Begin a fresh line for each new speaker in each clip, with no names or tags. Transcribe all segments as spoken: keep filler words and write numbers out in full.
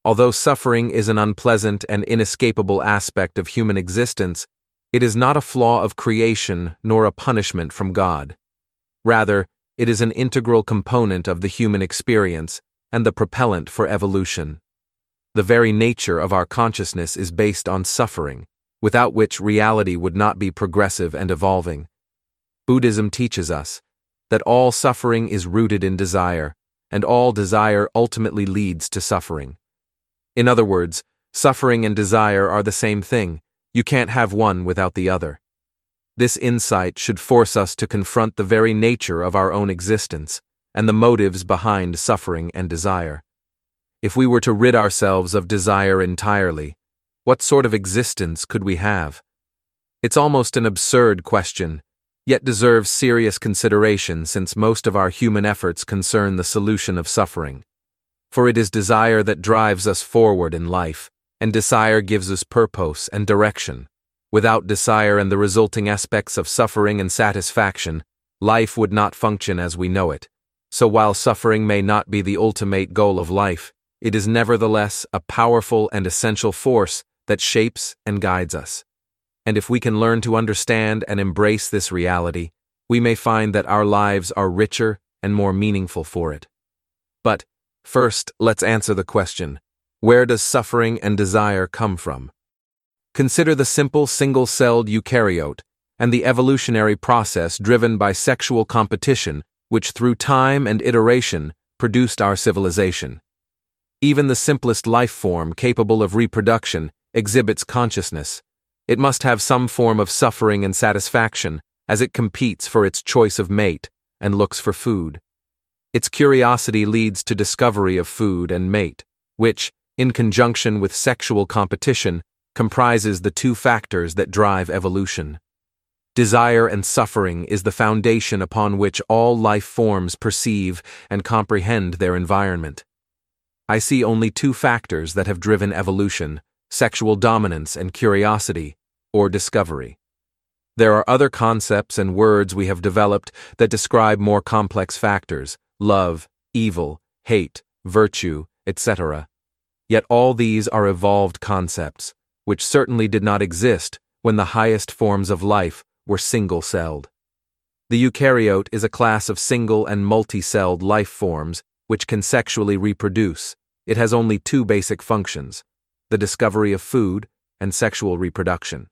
Although suffering is an unpleasant and inescapable aspect of human existence, it is not a flaw of creation nor a punishment from God. Rather, it is an integral component of the human experience and the propellant for evolution. The very nature of our consciousness is based on suffering, without which reality would not be progressive and evolving. Buddhism teaches us that all suffering is rooted in desire, and all desire ultimately leads to suffering. In other words, suffering and desire are the same thing. You can't have one without the other. This insight should force us to confront the very nature of our own existence and the motives behind suffering and desire. If we were to rid ourselves of desire entirely, what sort of existence could we have? It's almost an absurd question, yet deserves serious consideration since most of our human efforts concern the solution of suffering. For it is desire that drives us forward in life, and desire gives us purpose and direction. Without desire and the resulting aspects of suffering and satisfaction, life would not function as we know it. So while suffering may not be the ultimate goal of life, it is nevertheless a powerful and essential force that shapes and guides us. And if we can learn to understand and embrace this reality, we may find that our lives are richer and more meaningful for it. But, first, let's answer the question, where does suffering and desire come from? Consider the simple single-celled eukaryote and the evolutionary process driven by sexual competition, which through time and iteration produced our civilization. Even the simplest life form capable of reproduction exhibits consciousness. It must have some form of suffering and satisfaction as it competes for its choice of mate and looks for food. Its curiosity leads to discovery of food and mate, which, in conjunction with sexual competition, comprises the two factors that drive evolution. Desire and suffering is the foundation upon which all life forms perceive and comprehend their environment. I see only two factors that have driven evolution: sexual dominance and curiosity, or discovery. There are other concepts and words we have developed that describe more complex factors: love, evil, hate, virtue, et cetera. Yet all these are evolved concepts, which certainly did not exist when the highest forms of life were single-celled. The eukaryote is a class of single and multi-celled life forms which can sexually reproduce. It has only two basic functions: the discovery of food and sexual reproduction.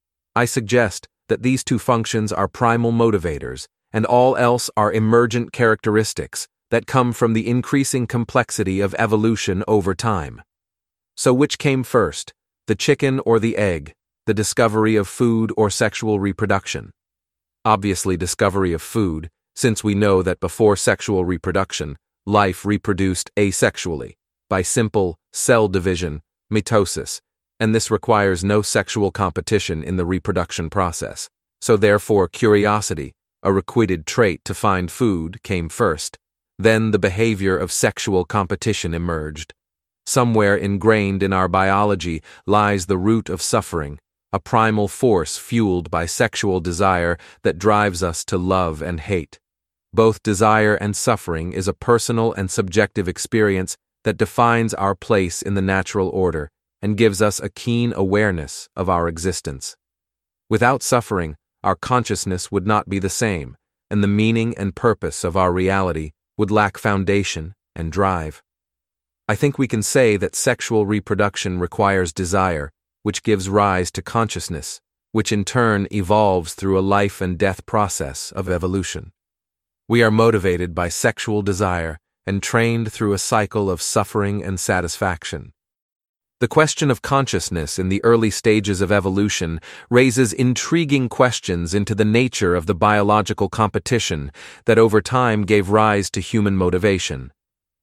I suggest that these two functions are primal motivators, and all else are emergent characteristics that come from the increasing complexity of evolution over time. So which came first, the chicken or the egg, the discovery of food or sexual reproduction? Obviously discovery of food, since we know that before sexual reproduction, life reproduced asexually, by simple cell division, mitosis, and this requires no sexual competition in the reproduction process. So therefore curiosity, a requited trait to find food, came first. Then the behavior of sexual competition emerged. Somewhere ingrained in our biology lies the root of suffering, a primal force fueled by sexual desire that drives us to love and hate. Both desire and suffering is a personal and subjective experience that defines our place in the natural order and gives us a keen awareness of our existence. Without suffering, our consciousness would not be the same, and the meaning and purpose of our reality would lack foundation and drive. I think we can say that sexual reproduction requires desire, which gives rise to consciousness, which in turn evolves through a life and death process of evolution. We are motivated by sexual desire and trained through a cycle of suffering and satisfaction. The question of consciousness in the early stages of evolution raises intriguing questions into the nature of the biological competition that over time gave rise to human motivation.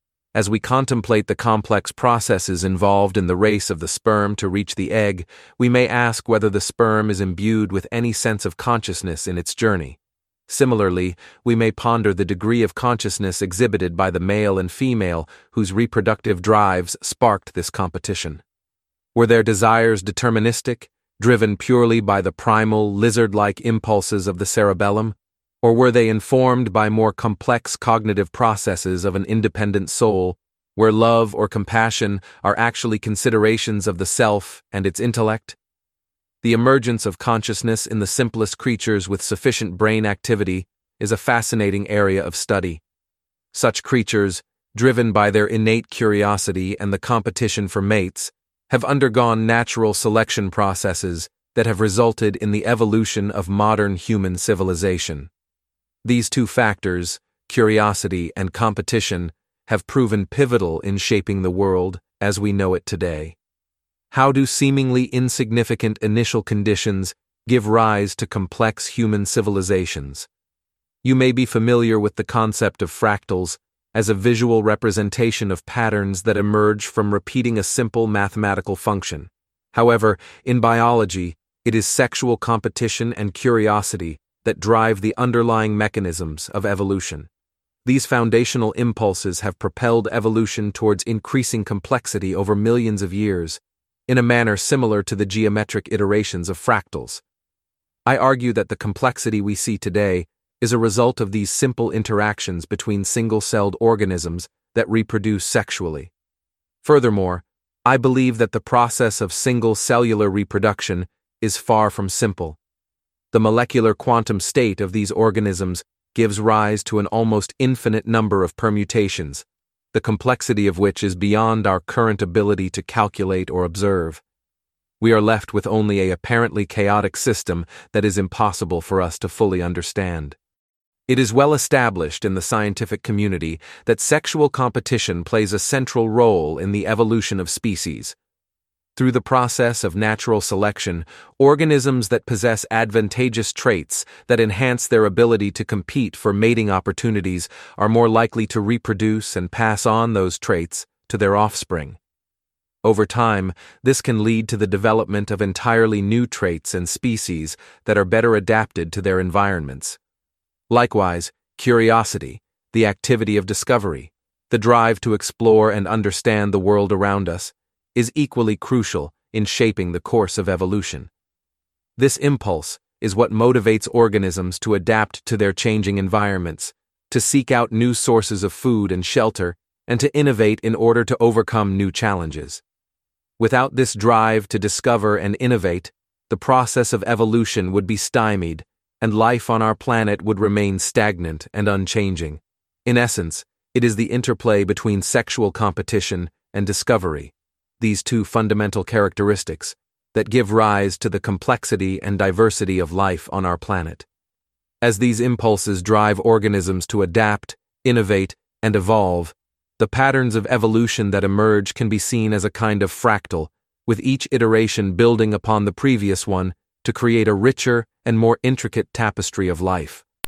As we contemplate the complex processes involved in the race of the sperm to reach the egg, we may ask whether the sperm is imbued with any sense of consciousness in its journey. Similarly, we may ponder the degree of consciousness exhibited by the male and female whose reproductive drives sparked this competition. Were their desires deterministic, driven purely by the primal, lizard-like impulses of the cerebellum, or were they informed by more complex cognitive processes of an independent soul, where love or compassion are actually considerations of the self and its intellect? The emergence of consciousness in the simplest creatures with sufficient brain activity is a fascinating area of study. Such creatures, driven by their innate curiosity and the competition for mates, have undergone natural selection processes that have resulted in the evolution of modern human civilization. These two factors, curiosity and competition, have proven pivotal in shaping the world as we know it today. How do seemingly insignificant initial conditions give rise to complex human civilizations? You may be familiar with the concept of fractals as a visual representation of patterns that emerge from repeating a simple mathematical function. However, in biology, it is sexual competition and curiosity that drive the underlying mechanisms of evolution. These foundational impulses have propelled evolution towards increasing complexity over millions of years, in a manner similar to the geometric iterations of fractals. I argue that the complexity we see today is a result of these simple interactions between single-celled organisms that reproduce sexually. Furthermore, I believe that the process of single-cellular reproduction is far from simple. The molecular quantum state of these organisms gives rise to an almost infinite number of permutations, the complexity of which is beyond our current ability to calculate or observe. We are left with only a apparently chaotic system that is impossible for us to fully understand. It is well established in the scientific community that sexual competition plays a central role in the evolution of species. Through the process of natural selection, organisms that possess advantageous traits that enhance their ability to compete for mating opportunities are more likely to reproduce and pass on those traits to their offspring. Over time, this can lead to the development of entirely new traits and species that are better adapted to their environments. Likewise, curiosity, the activity of discovery, the drive to explore and understand the world around us, is equally crucial in shaping the course of evolution. This impulse is what motivates organisms to adapt to their changing environments, to seek out new sources of food and shelter, and to innovate in order to overcome new challenges. Without this drive to discover and innovate, the process of evolution would be stymied, and life on our planet would remain stagnant and unchanging. In essence, it is the interplay between sexual competition and discovery, these two fundamental characteristics, that give rise to the complexity and diversity of life on our planet. As these impulses drive organisms to adapt, innovate, and evolve, the patterns of evolution that emerge can be seen as a kind of fractal, with each iteration building upon the previous one to create a richer and more intricate tapestry of life.